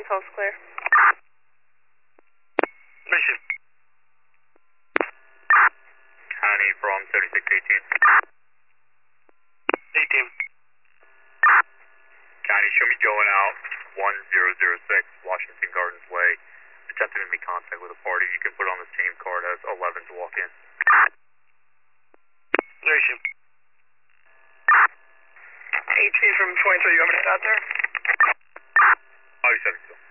12's clear. Mission. County from 7618. 18. County, show me going out 1006 Washington Gardens Way. Attempting to make contact with a party. You can put on the same card as 11 to walk in. Nation. 18 from 23, you want me to stop there? Oh, you said it.